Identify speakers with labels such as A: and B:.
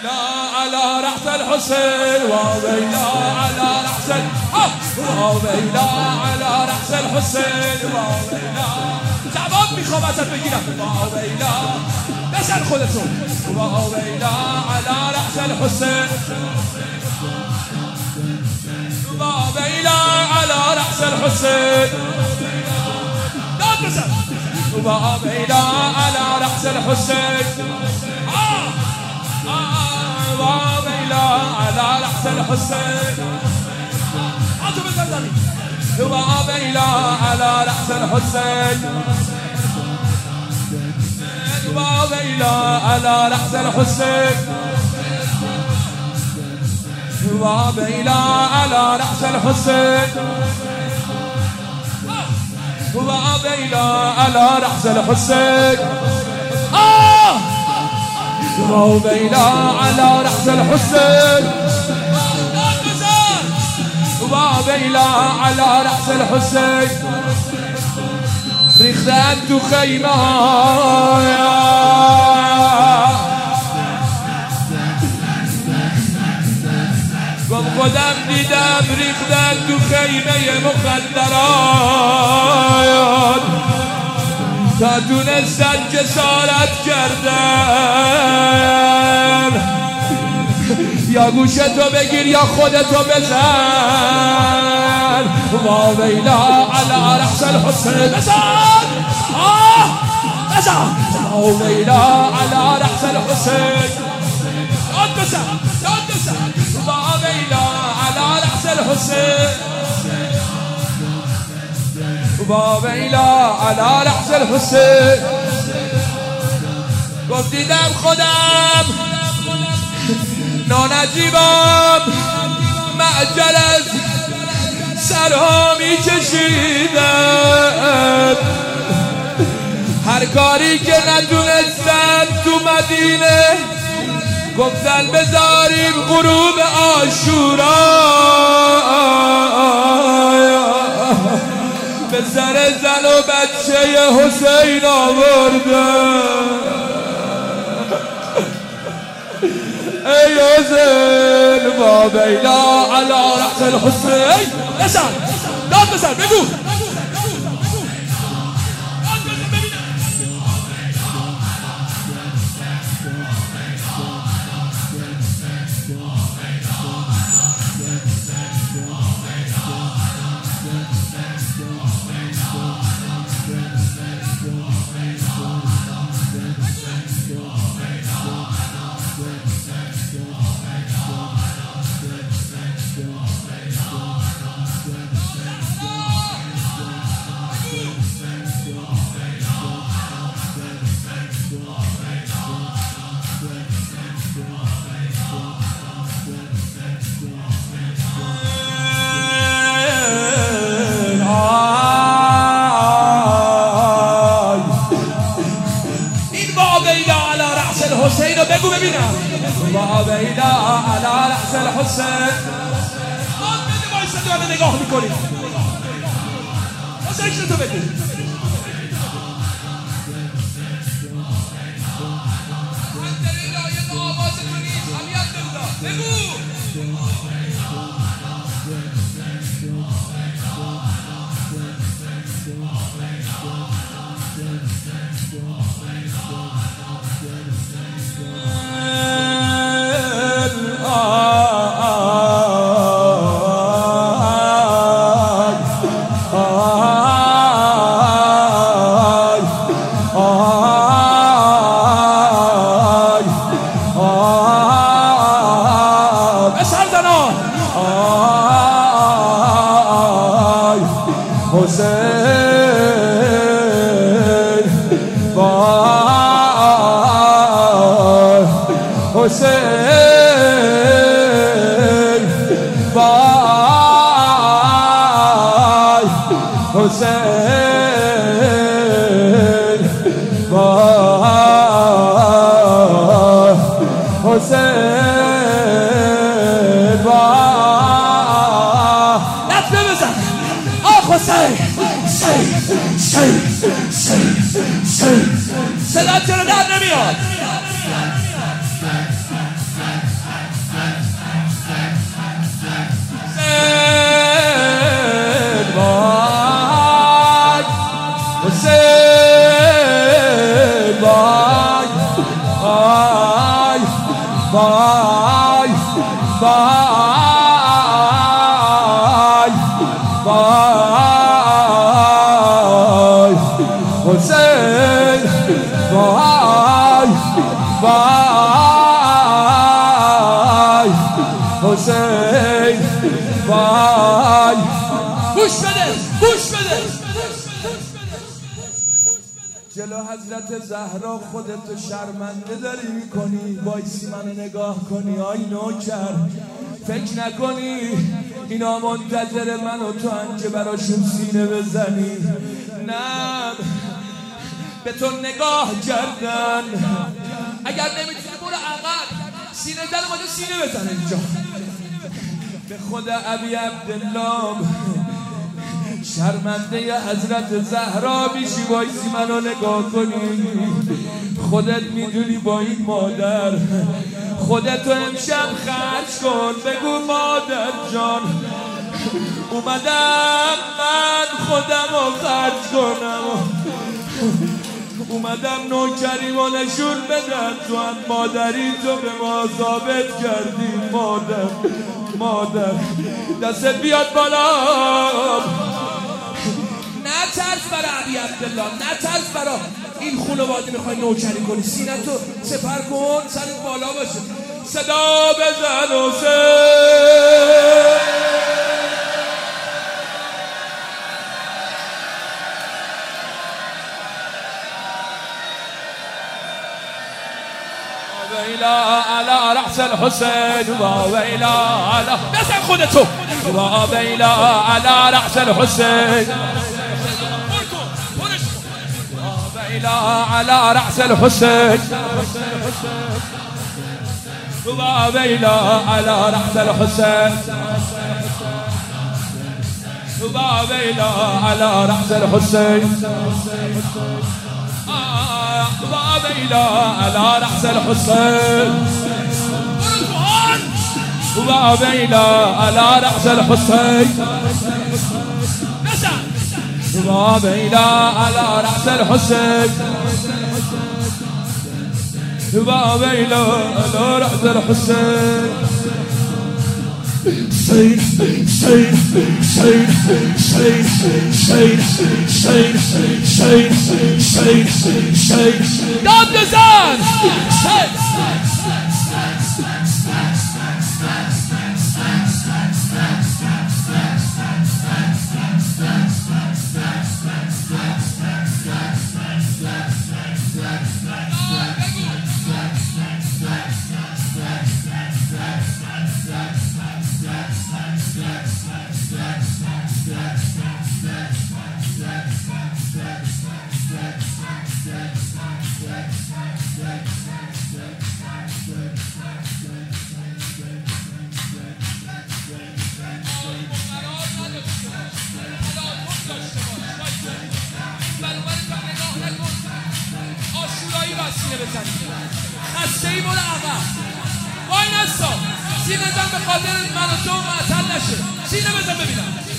A: ويلا على رأس الحسين وويلا على رأس وويلا على رأس الحسين وويلا جواب میخوام ازت بگیرم وویلا بزن خودتون وویلا على رأس الحسين وويلا على رأس الحسين داد بزن وويلا على رأس الحسين وويلا على رأس الحسين وويلا على رأس الحسين وويلا على رأس الحسين وويلا على رأس الحسين وويلا على رأس الحسين وويلا على رأس الحسين وويلا على رأس الحسين ریختن تو خیمه گم خودم دیدم ریختن تو خیمه مخدرات تا تونستن جسارت کردن یا گوشتو بگیر یا خودتو بزن وویلا على رأس الحسين بزن بزن وویلا على رأس الحسين بزن وویلا على رأس الحسين وویلا على رأس الحسين گفت دیدم خودم نانجیبم معجلت سرها می کشیدم هر کاری که ندونستم تو مدینه گفتن بذاریم غروب عاشورا به سر زن و بچه حسین آوردم ای حسین وویلا على رأس الحسين بزن داد بزن بگو حسین رو بگو ببینم وویلا على رأس الحسين بده وایسادی حالا نگاه میکنی ذکرتو بگو الحمدلله یه آوازتو نیست حمیت بگو حسین حسین وای حسین وای حسین وای دست بزن آخ حسین صدا چرا در نمیاد وای وای وای حسین وای وای حسین وای گوش بده گوش بده جلو حضرت زهرا خودتو شرمنده داری میکنی وایسی منو نگاه کنی آی نوکر فکر نکنی اینا منتظر من و تو انجه براشون سینه بزنی نه به تو نگاه کردن اگر نمیتونی برو عقب سینه زن اومده سینه بزن اینجا به خدا ابی عبدالله شرمنده حضرت زهرا میشی وایسی منو نگاه کنی خودت میدونی با این مادر خودتو امشب خرج کن بگو مادر جان اومدم من خودمو خرج کنم اومدم نوکریمو نشون بدم تو هم مادری تو به ما ثابت کردی مادر دستت بیاد بالا نه ترس برای عبی عبدالله نه ترس برای این خانواده میخوای نوکری کنی سینه تو سپر کن سرت بالا باشه صدا بزن حسین ویلا علی رأس الحسین و ویلا علی بزن خودتو و ویلا علی رأس الحسین ویلا علی رأس الحسین و ویلا علی رأس الحسین و ویلا علی رأس الحسین وابيلا على رأس الحسين وابيلا على رأس الحسين وابيلا على رأس الحسين وابيلا على رأس الحسين Shane, Shane, Shane, Shane, Shane, Shane, Shane, Shane, Shane. Dom the sun. خسته ای برو عقب وای نستا سینه زن به خاطر من و تو معطل نشه سینه بزن ببینم